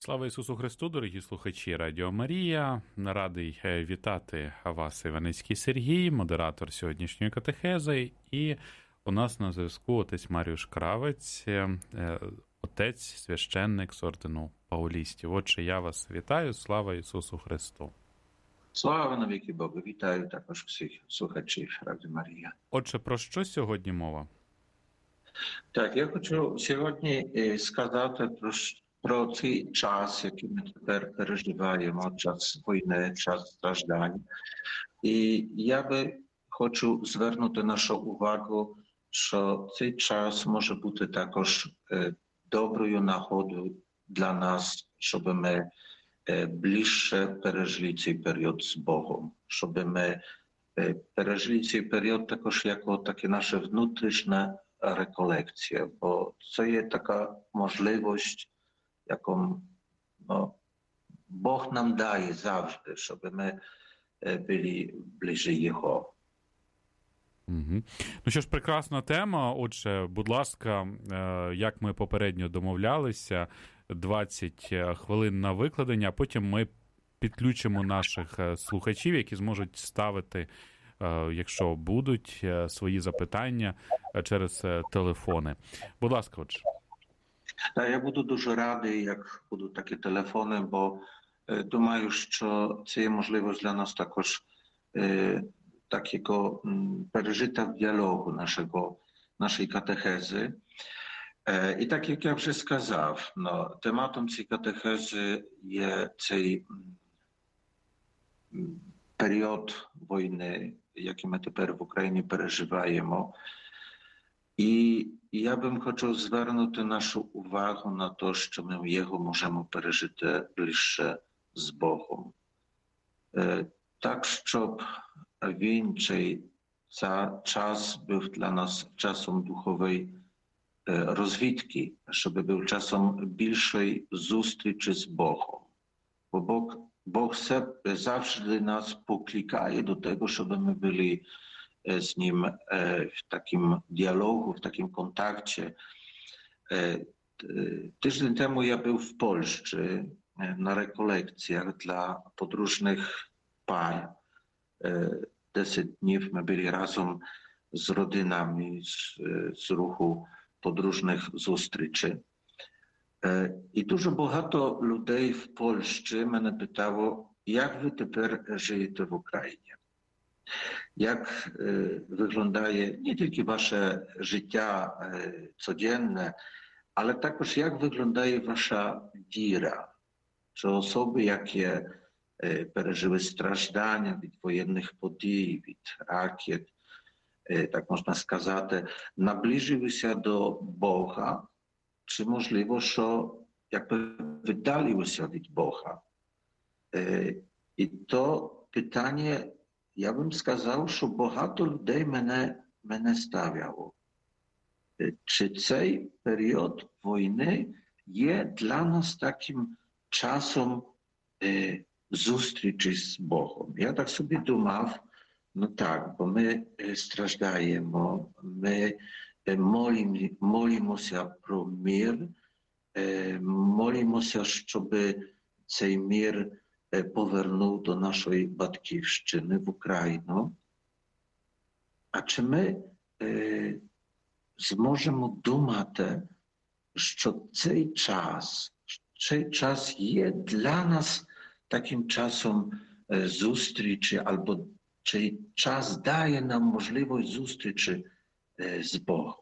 Слава Ісусу Христу, дорогі слухачі Радіо Марія. Радий вітати вас, Іваницький Сергій, модератор сьогоднішньої катехези. І у нас на зв'язку отець Маріуш Кравець, отець, священник з ордену Паулістів. Отже, я вас вітаю. Слава Ісусу Христу. Слава навіки Богу. Вітаю також всіх слухачів Радіо Марія. Отже, про що сьогодні мова? Так, я хочу сьогодні сказати про цей час, який ми тепер переживаємо, час війни, час страждань. І я би хочу звернути нашу увагу, що цей час може бути також доброю нагодою для нас, щоб ми ближче пережили цей період з Богом, щоб ми пережили цей період також як таке наше внутрішня реколекція, бо це є така можливість, яку Бог нам дає завжди, щоб ми були ближче Його. Угу. Ну що ж, прекрасна тема. Отже, будь ласка, як ми попередньо домовлялися, 20 хвилин на викладення, а потім ми підключимо наших слухачів, які зможуть ставити, якщо будуть, свої запитання через телефони. Будь ласка, отже. Я буду дуже радий, як будуть такі телефони, бо думаю, що це є можливість для нас також takiego пережиття діалогу нашої катехези. І так, як я вже сказав, тематом цієї катехези є цей період війни, який ми тепер в Україні переживаємо. І я бим хотів звернути нашу увагу на те, що ми його можемо пережити ближче з Богом. Так, щоб він, цей час був для нас часом духової розвідки, щоб був часом більшої зустрічі з Богом. Бо Бог завжди нас покликає до tego, щоб ми були z nim w takim dialogu, w takim kontakcie. Tydzień temu ja był w Polsce na rekolekcjach dla podróżnych pań. 10 dni my byli razem z rodzinami z ruchu podróżnych zustryczy. I dużo bogato ludzi w Polsce mnie pytało, jak wy teraz żyjecie w Ukrainie? Jak wyglądaje nie tylko wasze życie codzienne, ale także jak wyglądaje wasza wiara? Czy osoby, jakie przeżyły stраждання від wojennych подій, від rakiet, tak można сказати, наближили się do Boga, czy możliwe, że jakby wydaliły się od Boga? I to pytanie, ja bym сказав, що багато людей мене ставило. Чи цей період війни є для нас таким часом зустрічі з Богом? Я так собі думав, так, бо ми страждаємо, ми молимося про мир, молимося, щоб цей мир повернув до нашої батьківщини в Україну. А чи ми зможемо думати, що цей час є для нас таким часом зустрічі, або цей час дає нам можливість зустрічі з Богом?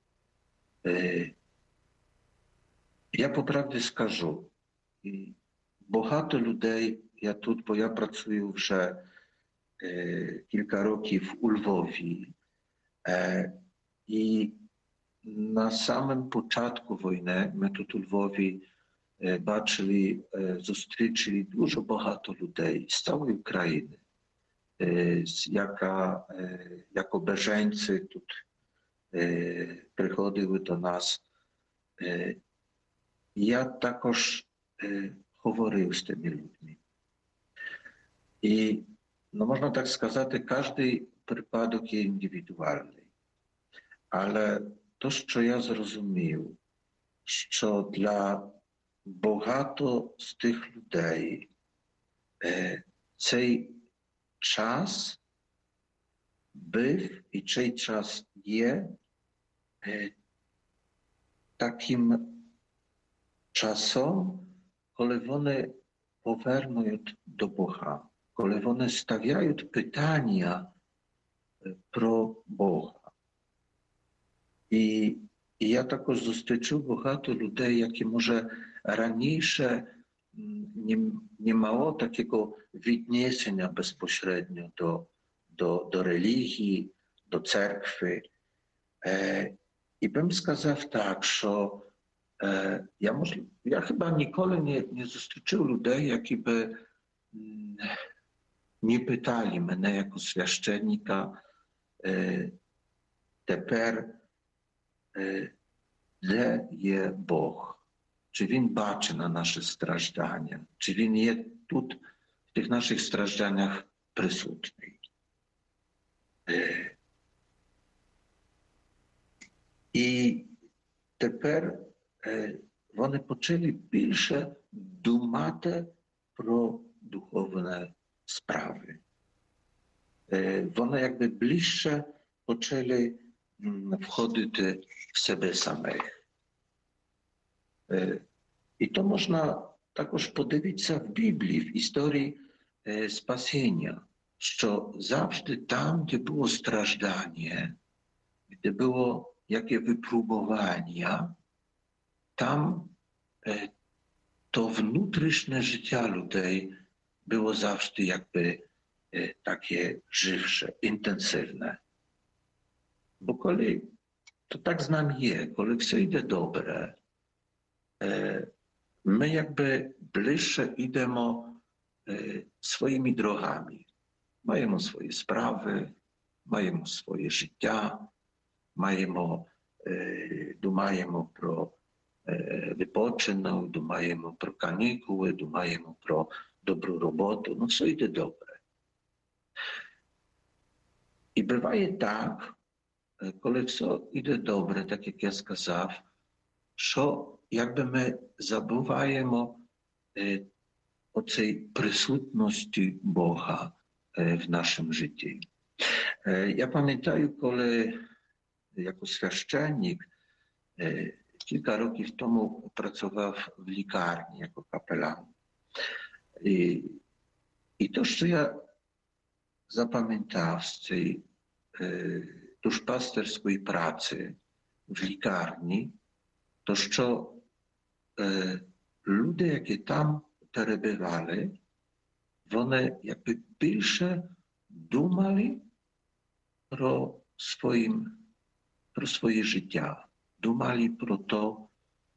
Я по правді скажу, багато людей, я тут, бо я працюю вже кілька років у Львові, і на самому початку війни ми тут у Львові бачили, зустрічали дуже багато людей з цілої України, як біженці тут приходили до нас. Я також говорив з тими людьми. І, можна так сказати, кожен випадок є індивідуальний. Але то, що я зрозумів, що для багато з тих людей цей час був і цей час є таким часом, коли вони повернуть до Бога, коли вони ставляють питання про Бога. І я також зустрічав багато людей, які, може, раніше не мало такого віднесення безпосередньо до релігії, до церкви. І бим сказав так, що я хіба ніколи не зустрічав людей, які би не питали мене як священника тепер, де є Бог? Чи Він бачить на наші страждання? Чи Він є тут, в тих наших стражданнях присутній? І тепер вони почали більше думати про духовні справи. Вони якби ближче почали входити в себе самих. І то можна також подивитися в Біблії, в історії спасіння, що завжди там, де було страждання, де було яке випробування, там to внутрішнє життя людей було завжди якби таке живше, інтенсивне. Бо коли, то так з нами є, коли все йде добре, ми якби ближче йдемо своїми дорогами. Маємо свої справи, маємо своє життя, думаємо про відпочинок, думаємо про канікули, думаємо про добру роботу. Ну, все йде добре. І буває так, коли все йде добре, так як я сказав, що якби ми забуваємо оцій присутності Бога в нашому житті. Я пам'ятаю, коли jako świeszczennik kilka rokів тому pracował w likarni jako kapelan. I to, co ja zapamiętałem z tej duszpasterskiej pracy w likarni, to, що люди, які там перебували, вони якби більше думали про своє життя, думали про то,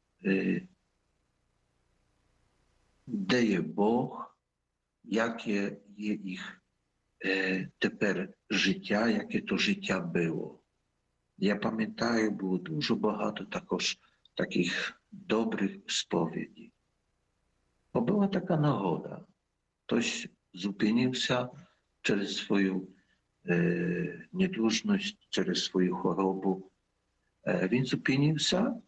де є Бог, яке є їх тепер життя, яке то життя було. Я пам'ятаю, було дуже багато також таких добрих сповідей. Бо була така нагода. Хтось зупинився через свою недужність, через свою хворобу. Він зупинився,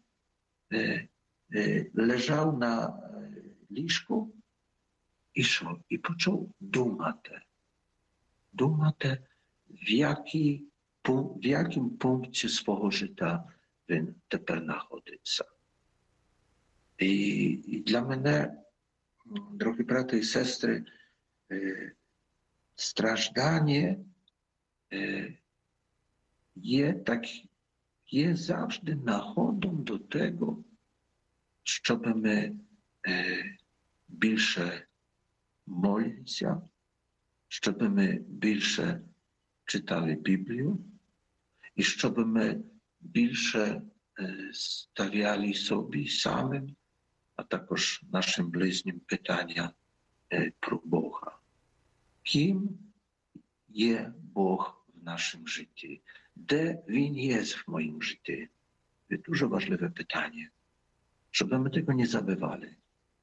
лежав на ліжку і що? І почав думати. Думати, в якому пункті свого життя він тепер знаходиться. І для мене, дорогі брати і сестри, страждання є завжди нагодом до того, щоб ми більше молилися, щоб ми більше читали Біблію і щоб ми більше stawiali собі самим, а також нашим ближнім питання про Бога. Ким є Бог в нашому житті? Де Він є в моєму житті? Це дуже важливе питання, щоб ми tego nie забували.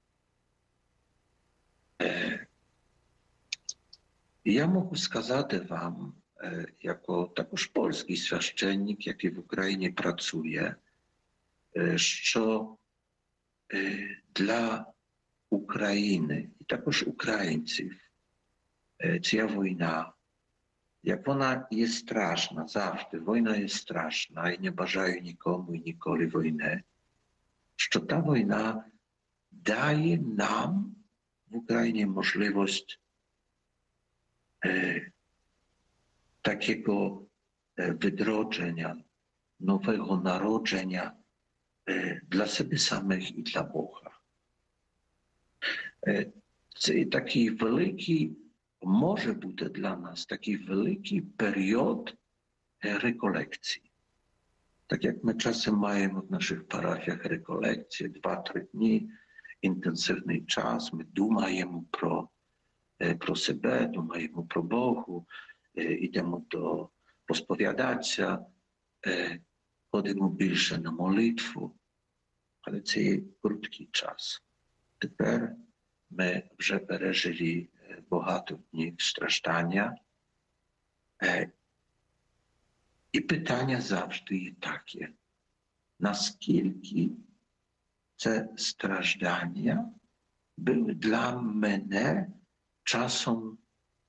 Я можу сказати вам, jako також польський священник, який в Україні працює, що dla України і також українців ця війна, як вона є страшна завжди, війна є страшна, і не бажаю нікому і ніколи війни, що та війна дає нам в Україні можливість takiego wydrożenia, nowego narodzenia dla siebie samych i dla Boga. Це такий великий, може бути для нас такий великий період реколекції. Так як ми часом маємо в наших парафіях реколекції, 2-3 дні, інтенсивний час, ми думаємо про себе, думаємо про Богу, йдемо посповідатися, ходимо більше на молитву, але це є короткий час. Тепер ми вже пережили багато днів страждання, і питання завжди є таке, наскільки це страждання були для мене часом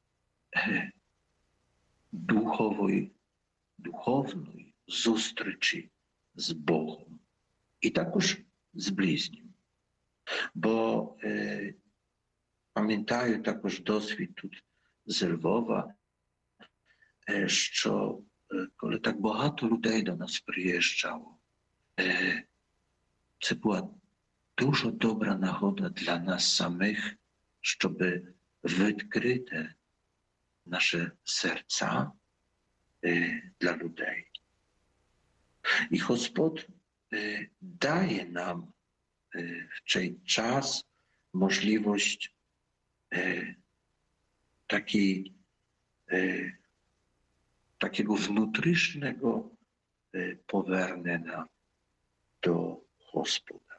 духовної зустрічі з Богом і також з ближнім. Бо пам'ятаю також досвід тут з Львова, що коли так багато людей до нас приїжджало, це була дуже добра нагода для нас самих, щоб відкрити наші серця для людей. І Господь дає нам в цей час можливість takiego внутрішнього повернення до Господа.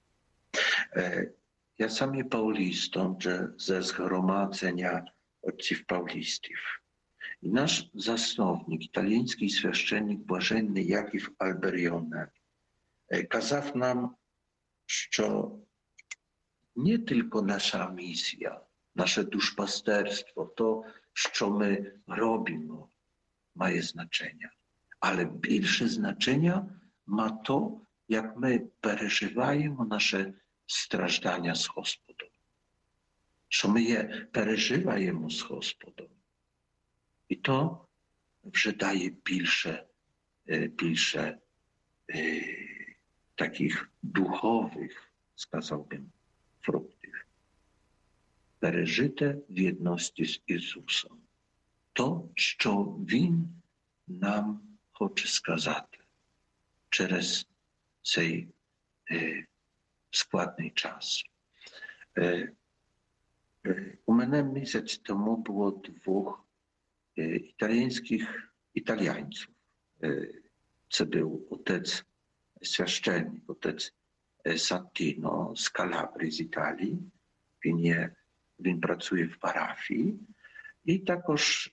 Ja sam є паулістом ze zgromadzenia отців паулістів. І наш засновник, італійський священник Блаженний Яків Альберіоне, казав нам, що не тільки наша місія, наше душпастерство, то, що ми робимо, має значення. Але більше значення ma to, jak my переживаємо nasze страждання з Господом. Що ми є переживаємо з Господом. І то вже дає більше таких духових, сказałbym, фруктів. Пережити в єдності з Ісусом. То, що Він нам хоче сказати через цей складний час. У мене місяць тому було 2 італійців. Це був отець священник, отець Сантіно з Калабрії, з Італії. Він працює в парафії. І також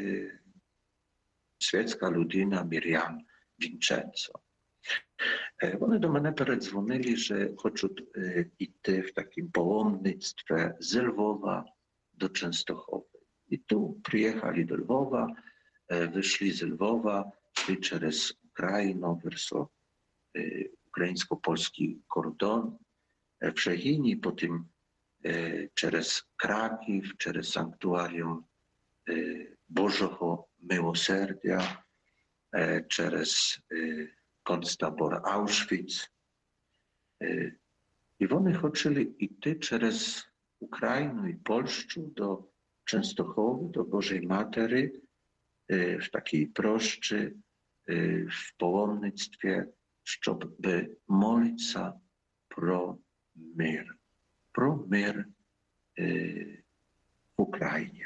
світська людина Мір'ян Вінченцо. Вони до мене передзвонили, що хочуть йти в такому паломництві з Львова до Częstochowy. І tu приїхали до Львова, вийшли з Львова, йшли через Україну, українсько-польський кордон в Żegini, потім через Краків, через санктуаріум Божого Милосердя, через концтабор Аушвіц. І вони хотіли йти через Україну і Польщу до Częstochowy, do Bożej Matery, w takiej proszczy, w połomnictwie, żeby modlić się pro mir w Ukrainie.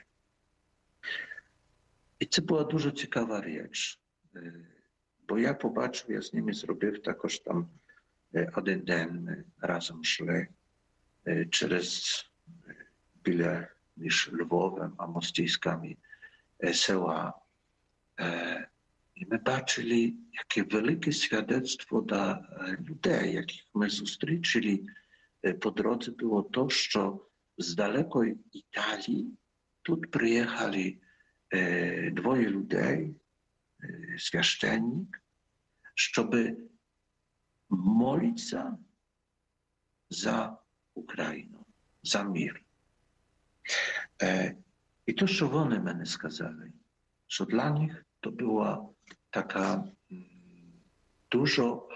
I to była dużo ciekawa rzecz, bo ja popatrzył, ja z nimi zrobił takoż tam jeden dzień razem szli przez byle niż Lwowem, a mostyjskami sela. I my baczyli, jakie wielkie świadectwo dla ludzi, jakich my zустрічили po drodze było to, że z dalekoj Italii tu przyjechali dwoje ludzi, święcennik, żeby modlić się za Ukrainę, za mir. I to, co oni mnie skazali, że dla nich to była taka dużo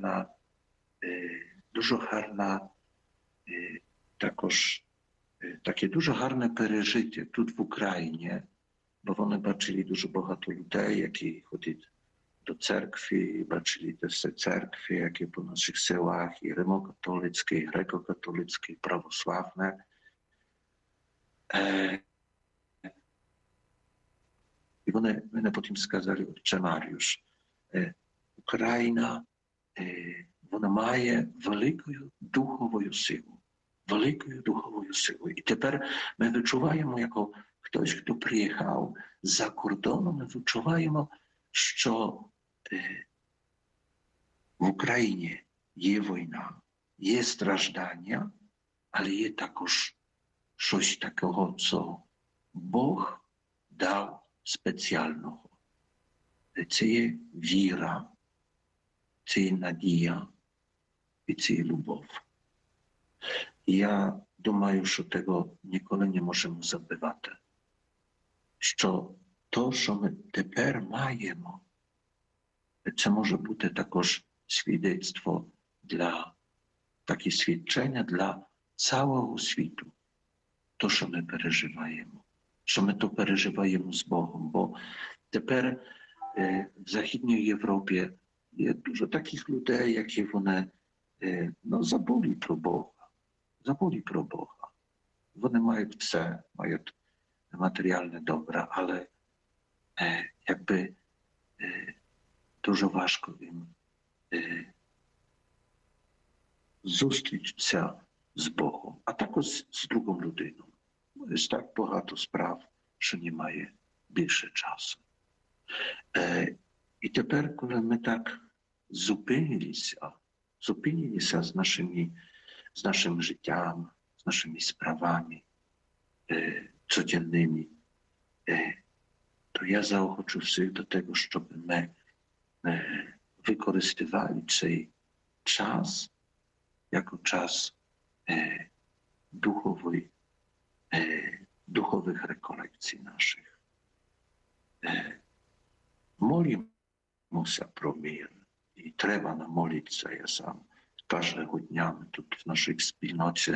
harna, takoż takie dużo harne przeżycie tu w Ukrainie, bo oni baczyli dużo bohato ludzi, які chodzili do cerkwi, baczyli też te cerkwie, jakie po naszych sełach, i rzymokatolickie, i grekokatolickie, i prawosławne. I вони мене потім сказали, отче Маріуш, Україна, вона має велику духову силу. Великою духовою силою. І тепер ми відчуваємо, як хтось, хто приїхав за кордоном, ми відчуваємо, що в Україні є війна, є страждання, але є також щось такого, що Бог дав спеціального. Це є віра, це є надія і це є любов. Я думаю, що tego ніколи не можемо забувати. Що то, що ми тепер маємо, це може бути також свідectwo такі свідчення для цілого світу. То, що ми переживаємо. Що ми то переживаємо з Богом. Бо тепер в Західній Європі є дуже таких людей, які вони забули про Бога. Забули про Бога. Вони мають все, мають матеріальне добре, але якби дуже важко їм зустрітися з Богом, а також з другою людиною. Є так багато справ, що немає більше часу. І тепер, коли ми так зупинилися z naszym życiem, z naszymi sprawami codziennymi, to ja zaochoczę wszystkich do tego, żeby my wykorzystywali ten czas jako czas duchowych rekolekcji naszych. Molimy się pro mir i trzeba nam modlić się, ja sam. Każdego dnia my tu w naszej wspólnocie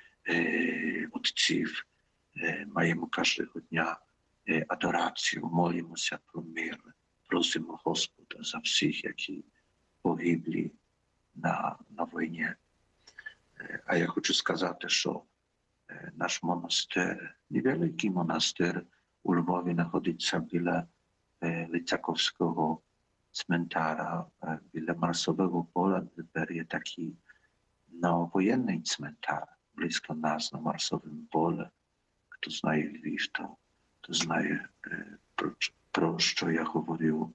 odciw mamy każdego dnia adorację, molimy się pro mir, prosimy Господа za wszystkich, які pogibli na wojnie. A ja chcę сказати, що наш монастир, невеликий монастир у Львові знаходиться біля Lycakowskiego cmentara, біля Марсового поля, тепер є такий воєнний цментар близько нас на Марсовому полі. Хто знає Львів, то знає, про що я говорю.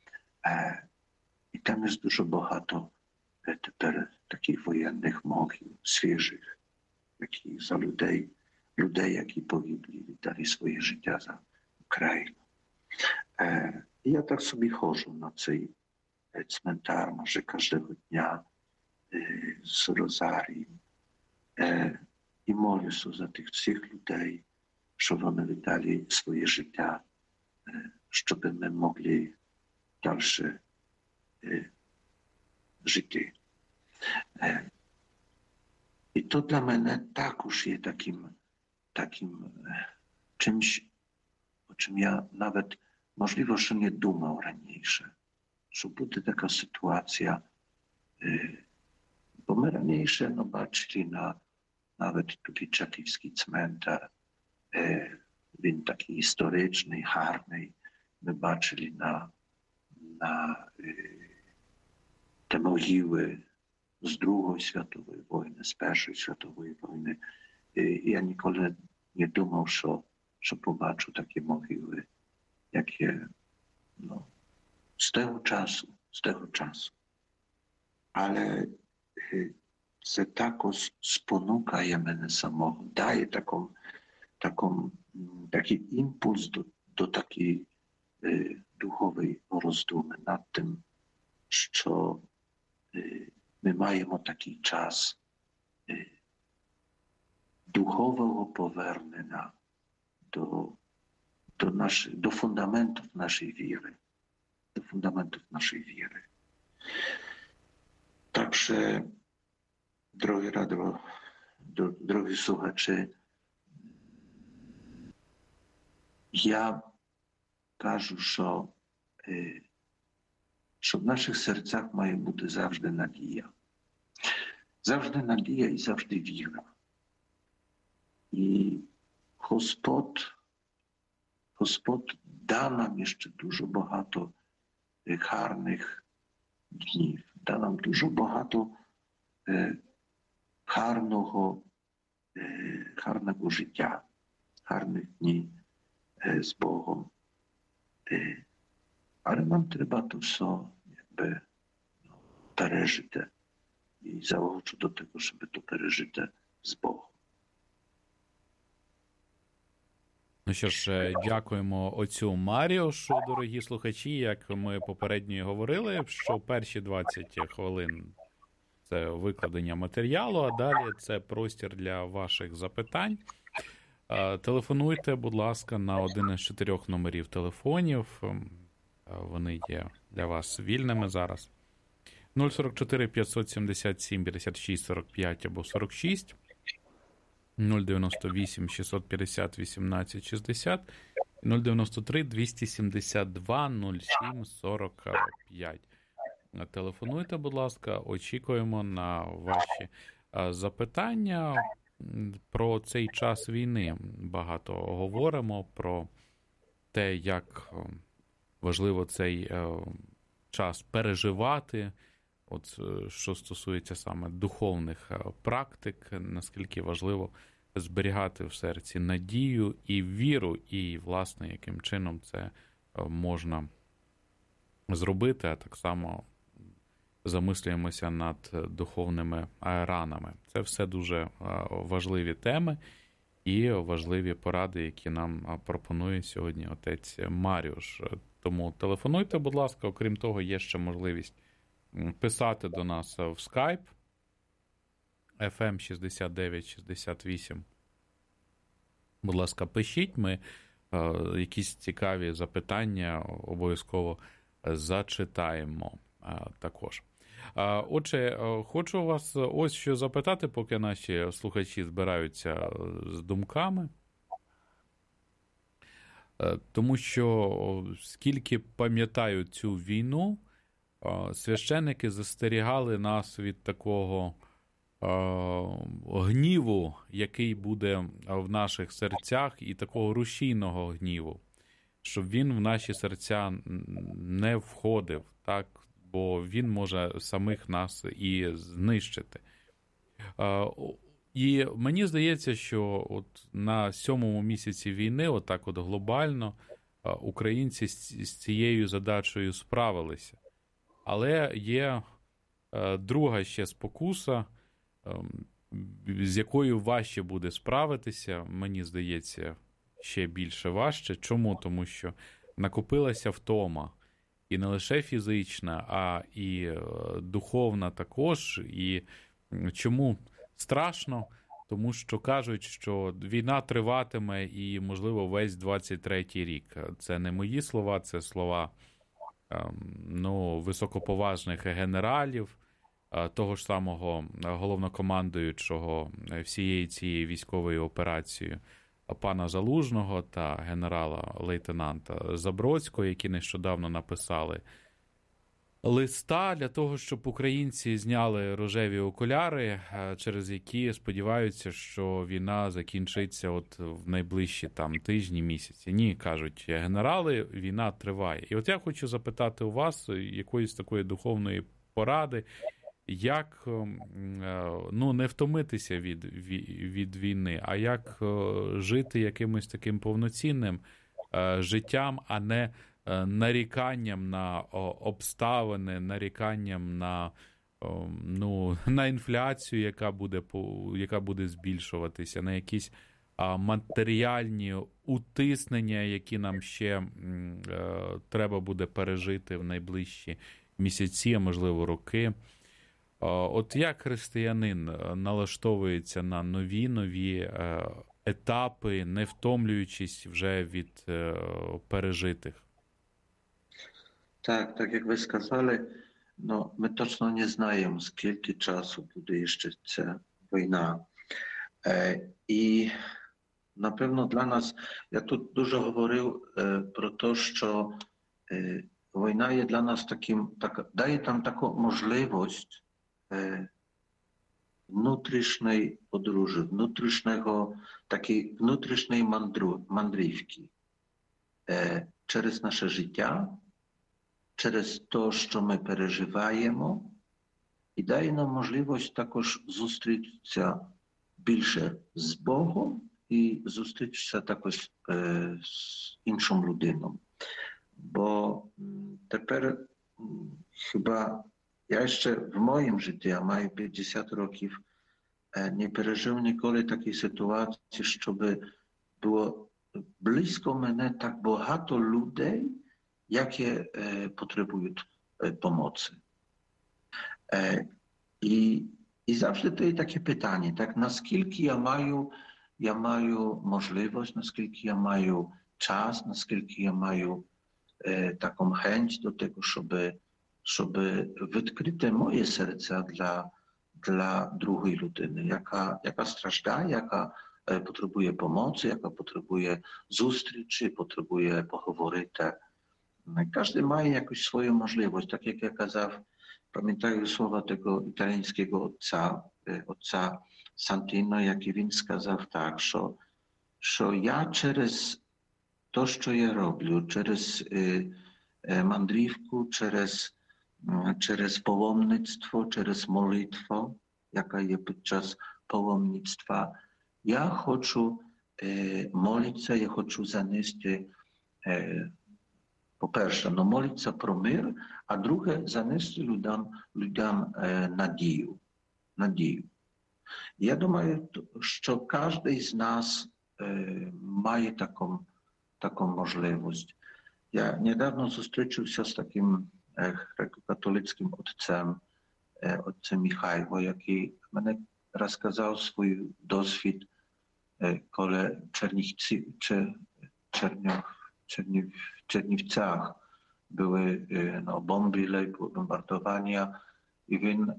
І там є дуже багато тепер таких воєнних могил, свіжих, які за людей, які погибли, віддали своє життя за Україну. І я так собі ходжу на цей цментар, може, кожного дня з розарієм і молюся за тих всіх людей, що вони віддали своє життя, щоб ми могли далі жити. І то для мене також є таким czymś, o czym ja nawet możliwe, że nie думав раніше, що буде така ситуація, бо ми раніше бачили навіть тут Чаківський цментар, він такий історичний, гарний, ми бачили на te mogiły z II światowej wojny, z I światowej wojny. Ja nikogo nie думав, що побачу такі могили, jakie z tego czasu. Ale це також спонукає мене самого, дає такий імпульс до такої духової роздуми над тим, що ми маємо такий час духового повернення до фундаментів нашої віри. До фундаментів нашої віри. Także, drogi słuchacze, ja кажу, що в наших серцях має бути завжди надія. Завжди надія і завжди віра. І Господь дав нам ще дуже багато гарних днів, дав нам дуже багато гарного життя, гарних днів з Богом. Але нам треба то все пережити. І заохочу до того, щоб то пережити з Богом. Ну що ж, дякуємо отцю Маріушу, дорогі слухачі. Як ми попередньо говорили, що перші 20 хвилин – це викладення матеріалу, а далі це простір для ваших запитань. Телефонуйте, будь ласка, на один із 4 номерів телефонів. Вони є для вас вільними зараз. 044 577 56 45 або 46. 098 650 18 60, 093 272 07 45. Телефонуйте, будь ласка, очікуємо на ваші запитання. Про цей час війни багато говоримо, про те, як важливо цей час переживати, от що стосується саме духовних практик, наскільки важливо зберігати в серці надію і віру, і, власне, яким чином це можна зробити, а так само замислюємося над духовними ранами. Це все дуже важливі теми і важливі поради, які нам пропонує сьогодні отець Маріуш. Тому телефонуйте, будь ласка, окрім того, є ще можливість писати до нас в Skype FM 6968. Будь ласка, пишіть, ми якісь цікаві запитання обов'язково зачитаємо також. Отже, хочу вас ось що запитати, поки наші слухачі збираються з думками. Тому що, скільки пам'ятаю цю війну, священники застерігали нас від такого гніву, який буде в наших серцях, і такого рушійного гніву, щоб він в наші серця не входив, так? Бо він може самих нас і знищити. І мені здається, що от на 7-му місяці війни, отак от глобально, українці з цією задачею справилися. Але є друга ще спокуса, з якою важче буде справитися, мені здається, ще більше важче. Чому? Тому що накопилася втома. І не лише фізична, а і духовна також. І чому страшно? Тому що кажуть, що війна триватиме і, можливо, весь 23-й рік. Це не мої слова, це слова високоповажних генералів, того ж самого головнокомандуючого всієї цієї військової операції пана Залужного та генерала-лейтенанта Забродського, які нещодавно написали листа для того, щоб українці зняли рожеві окуляри, через які сподіваються, що війна закінчиться от в найближчі тижні, місяці. Ні, кажуть генерали, війна триває. І от я хочу запитати у вас якоїсь такої духовної поради, як не втомитися від війни, а як жити якимось таким повноцінним життям, а не наріканням на обставини, наріканням на ну, на інфляцію, яка буде збільшуватися, на якісь матеріальні утиснення, які нам ще треба буде пережити в найближчі місяці, а можливо роки. От як християнин налаштовується на нові етапи, не втомлюючись вже від пережитих? Tak jak wy skazali, no my точно не знаємо, скільки часу буде ще ця війна. І, напевно, для нас, я тут дуже говорив про те, що війна є для нас дає нам таку можливість внутрішньої подорожі, внутрішньої мандрівки через наше життя, через те, що ми переживаємо, і дає нам можливість також зустрітися більше з Богом і зустрітися також з іншим людиною. Бо тепер хіба я ще в моєму житті, я маю 50 років, не пережив ніколи такої ситуації, щоб було близько мене так багато людей, які потребують pomocy. І завжди to jest takie pytanie, tak, наскільки я маю можливість, наскільки я маю час, наскільки я маю таку chęć до того, щоб відкрити моє серце для другої людини, яка страждає, яка потребує pomocy, яка потребує зустрічі, потребує поговорити. Każdy ma jakąś swoją możliwość, tak jak ja kazał, pamiętaję słowa tego italiańskiego ojca Santino, jaki він сказав так, що я через то, що я роблю, через мандрівку, через паломництво, через молитву, яка є під час паломництва, я хочу молитися, я хочу занести по-перше, молитися про мир, а друге, занести людям надію. Я думаю, що кожен з нас має таку можливість. Я недавно зустрічався з таким греко-католицьким отцем Михайло, який мене розказав свій досвід, коли w Czerniwcach były bomby, bombardowania i він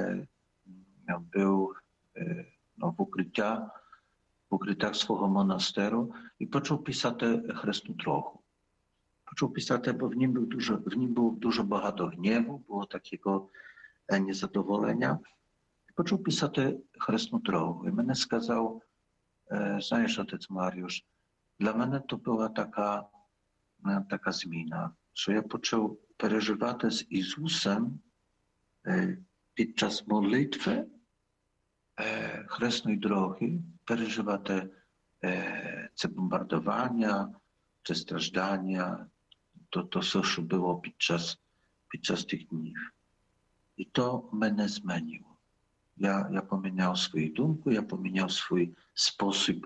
był w ukryciach swого монастиру і почав писати хресну троху. Почав писати, бо в нім було дуже багато гніву, було такого незадоволення. І почав писати хресну троху. І мене сказав, знаєш, отець Маріуш, для мене то була така зміна, що я почав переживати з Ісусом під час молитви хресної дороги, переживати це бомбардування, це страждання, то все, що було під час тих днів. І то мене змінило. Я поміняв свою думку, я поміняв свій спосіб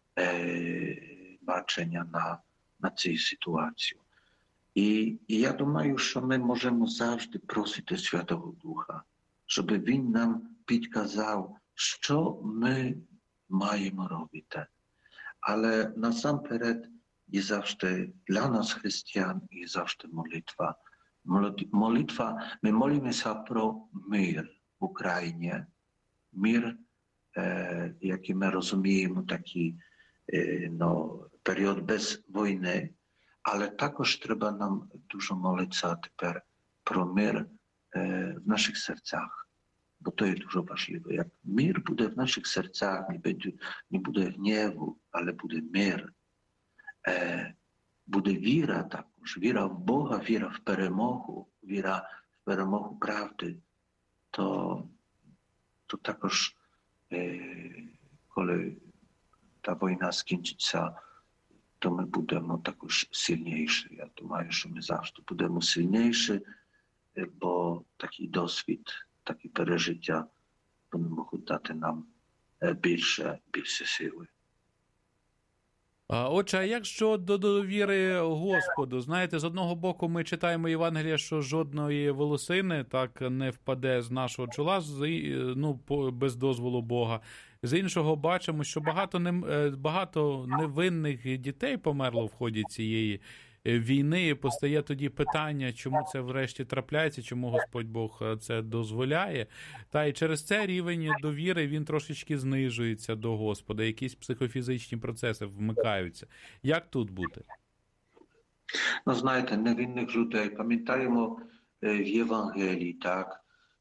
бачення на цю ситуацію. І я думаю, що ми можемо завжди просити Святого Духа, щоб він нам підказав, що ми маємо робити. Але насамперед є завжди для нас, християн, є завжди молитва. Молитва, ми молимося про мир в Україні. Мир, який ми розуміємо, такий період без війни, але також треба нам дуже молитися тепер про мир в наших серцях, бо то є дуже важливо. Як мир буде в наших серцях, не буде гніву, але буде мир, буде віра також, віра в Бога, віра в перемогу правди, то також, коли ta wojna skończyться, to my będziemy також silniejsi. Ja думаю, що ми завжди будемо сильніші, бо такий досвід такі пережиття, вони можуть дати нам більше сили. Отже, а як щодо довіри Господу? Знаєте, з одного боку ми читаємо Євангелія, що жодної волосини так не впаде з нашого чола, без дозволу Бога. З іншого бачимо, що багато невинних дітей померло в ході цієї війни. І постає тоді питання, чому це врешті трапляється, чому Господь Бог це дозволяє. Та й через це рівень довіри, він трошечки знижується до Господа, якісь психофізичні процеси вмикаються. Як тут бути? Ну, знаєте, невинних людей. Пам'ятаємо в Євангелії, так,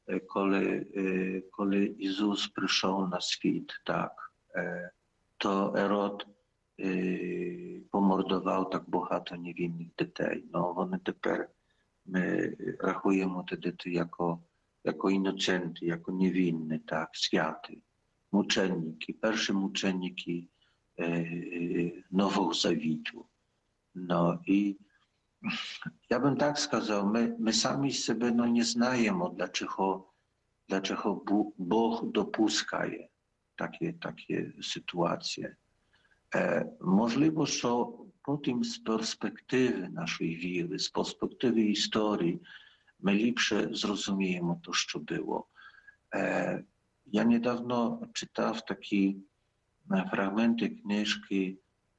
коли Ісус прийшов на світ, так, то Ерод помордував так багато невинних дітей. Ну, вони тепер, ми рахуємо ті діти jako інocенти, jako невинні, так, святі, мученики, перші мученики Нового Завіту. No i ja bym tak сказав, my sami себе nie знаємо, dlaczego Bóg dopuszczaje takie sytuacje. Możliwe, że potem z perspektywy naszej wiary, z perspektywy historii, my lepsze zrozumiemy to, co było. Ja niedawno czytałem takie fragmenty książki.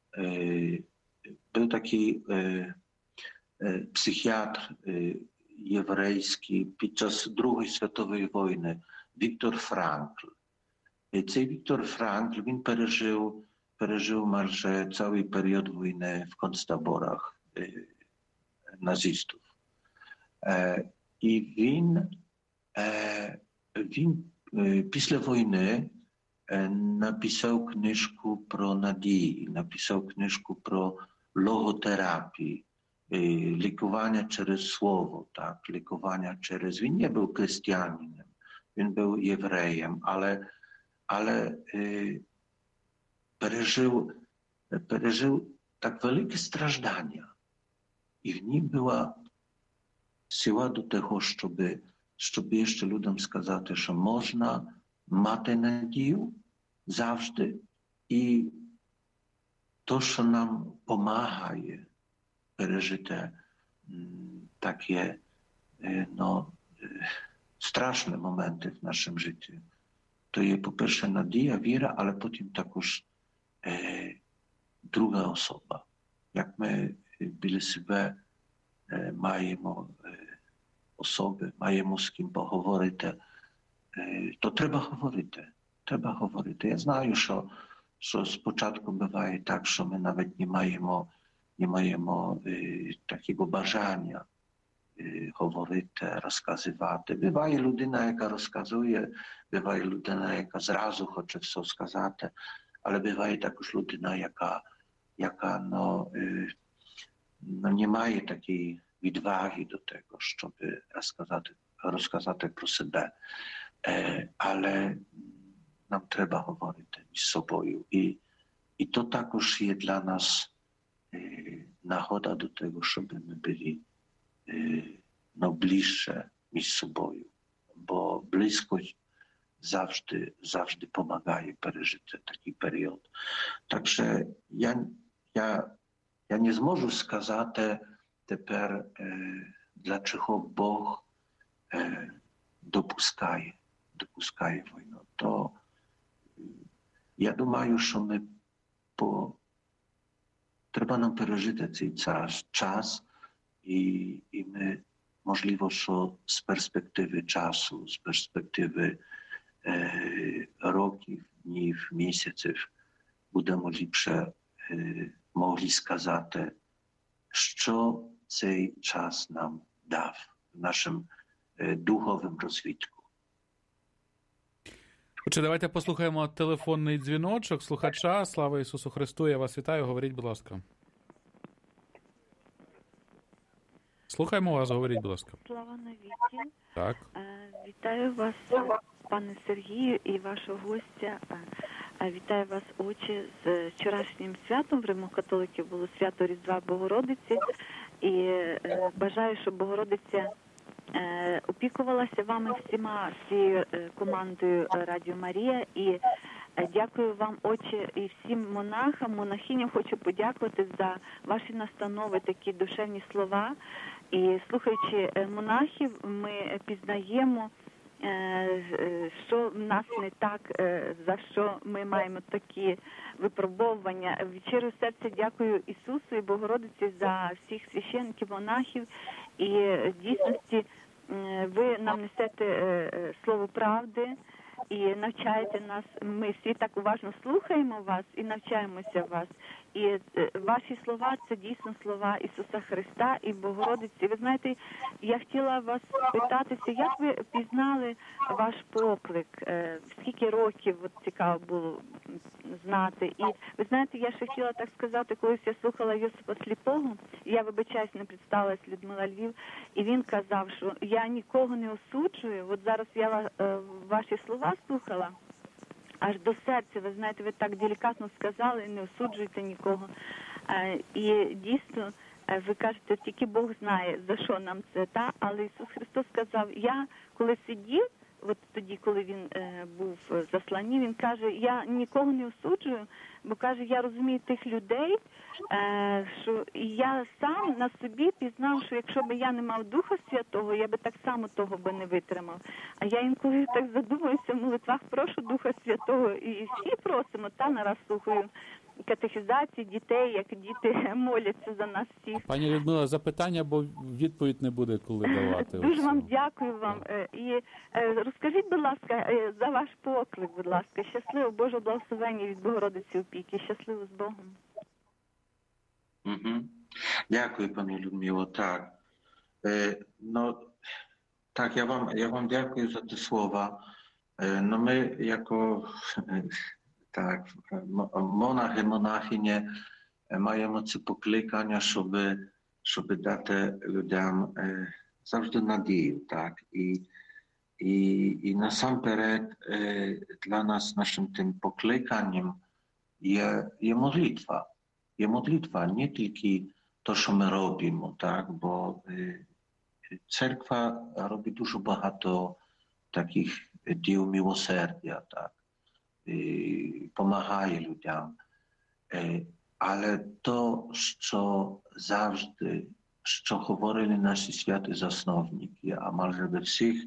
Był taki psychiatr єврейський під час Другої світової війни Віктор Франкл. І цей Віктор Франкл, він пережив майже цілий період війни в концтаборах назистів. І він після війни napisał kniżkę pro nadzieję, napisał kniżkę pro logoterapię, likowania przez słowo, tak, likowania przez... On nie był chrześcijaninem, on był Jewrejem, ale przeżył tak wielkie strażdania i w nim była siła do tego, żeby jeszcze ludziom сказати, że można мати надію завжди. І то, що нам допомагає пережити такі страшні моменти в нашому житті, то є, по-перше, надія, віра, але потім також друга особа. Як ми біля себе маємо особи, маємо з ким поговорити, to trzeba говорити. Я знаю, що спочатку буває так, що ми навіть не маємо такого бажання говорити, розказувати. Буває людина, яка розказує, буває людина, яка зразу хоче все сказати, але буває також людина, яка не має такої відваги до того, щоб розказати про себе. Ale nam trzeba mówić z sobą i to також є dla nas nagroda do tego, żeby my byli bliższe z sobą, bo bliskość zawsze pomaga przeżyć taki period. Także ja nie zможу сказати тепер, dlaczego Bóg допускає війну, то я думаю, що треба нам пережити цей час і ми, можливо, що з перспективи часу, з перспективи років, днів, місяців будемо ліпше могли сказати, що цей час нам дав в нашому духовому розвитку. Отже, давайте послухаємо телефонний дзвіночок слухача. Слава Ісусу Христу, я вас вітаю. Говоріть, будь ласка. Слухаємо вас, говоріть, будь ласка. Слава навіки. Так. Вітаю вас, пане Сергію, і вашого гостя. Вітаю вас, отче, з вчорашнім святом. В Римо-католиків було свято Різдва Богородиці. І бажаю, щоб Богородиця опікувалася вами всіма, всією командою Радіо Марія, і дякую вам, отче, і всім монахам, монахиням хочу подякувати за ваші настанови, такі душевні слова. І слухаючи монахів, ми пізнаємо, що в нас не так, за що ми маємо такі випробовування. Від щирого серця дякую Ісусу і Богородиці за всіх священників, монахів. І в дійсності ви нам несете слово правди і навчаєте нас. Ми всі так уважно слухаємо вас і навчаємося вас. І ваші слова – це дійсно слова Ісуса Христа і Богородиці. Ви знаєте, я хотіла вас питатися, як ви пізнали ваш поклик? Скільки років, от цікаво було знати. І ви знаєте, я ще хотіла так сказати, колись я слухала Йосипа Сліпого, я, вибачаюсь, не представилась, Людмила Львів, і він казав, що я нікого не осуджую. От зараз я ваші слова слухала, аж до серця, ви знаєте, ви так делікатно сказали, не осуджуйте нікого. І дійсно, ви кажете, тільки Бог знає, за що нам це, але Ісус Христос сказав, я коли сидів, от тоді, коли він був в засланні, він каже, я нікого не осуджую, бо каже, я розумію тих людей, що я сам на собі пізнав, що якщо б я не мав Духа Святого, я би так само того би не витримав. А я інколи так задумуюся в молитвах, прошу Духа Святого, і всі просимо, нараз слухаю катехізації дітей, як діти моляться за нас всіх. Пані Людмила, запитання, бо відповідь не буде коли давати. Дуже вам дякую вам. І розкажіть, будь ласка, за ваш поклик, будь ласка. Щасливо, Божого благословення від Богородиці опіки. Щасливо з Богом. Угу. Дякую, пані Людмило. Так. Так, я вам дякую за ті слова. Ми, jako tak, monachy, monachynie mają ці покликання, щоб дати людям завжди надію, так? І насамперед для нас нашим тим покликанням є молитва. Є молитва не тільки то, що ми робимо, так? Бо церква робить дуже багато таких діл милосердя, так? Помагає людям. Але то, що завжди, що говорили наші святі засновники, а майже в всіх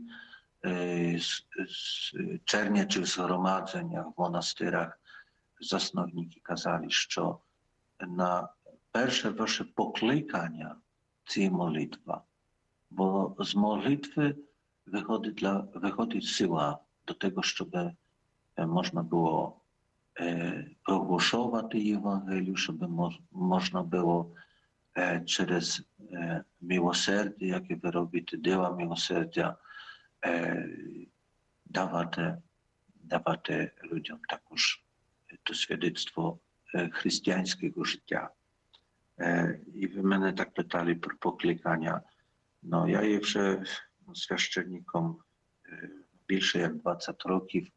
чернячих згромадженнях, в монастирах засновники казали, що на перше ваше покликання – це молитва. Бо з молитви виходить сила до того, щоб można było ogłaszać Ewangelię, żeby można było przez miłosierdzie, jakie wy robicie, dzieła miłosierdzia, dawać ludziom також to świadectwo chrześcijańskiego życia. I wy mnie tak pytali pro poklикання. No, ja je вже священником більше як 20 років.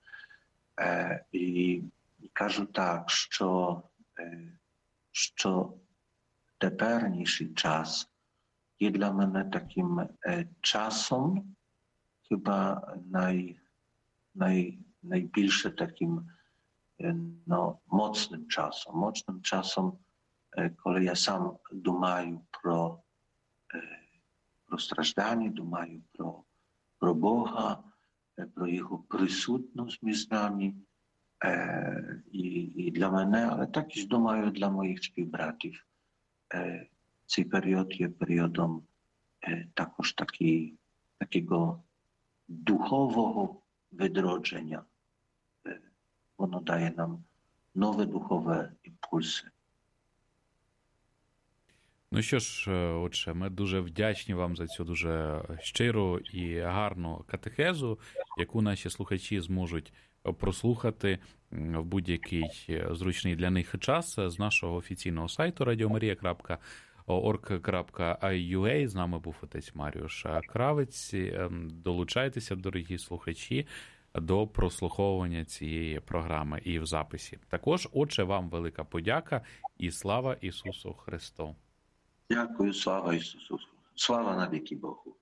І кажу так, що теперішній час є для мене таким часом, хіба найбільше таким моцним часом, коли я сам думаю про страждання, думаю про Бога, про його присутність між нами і для мене, але також, думаю, для моїх співбратів. Цей період є періодом також такого духового відродження. Воно дає нам нові духові імпульси. Ну що ж, отже, ми дуже вдячні вам за цю дуже щиру і гарну катехезу, яку наші слухачі зможуть прослухати в будь-який зручний для них час з нашого офіційного сайту radiomaria.org.ua. З нами був отець Маріуш Кравець. Долучайтеся, дорогі слухачі, до прослуховування цієї програми і в записі. Також, отже, вам велика подяка і слава Ісусу Христу. Дякую, слава Ісусу. Слава навіки Богу.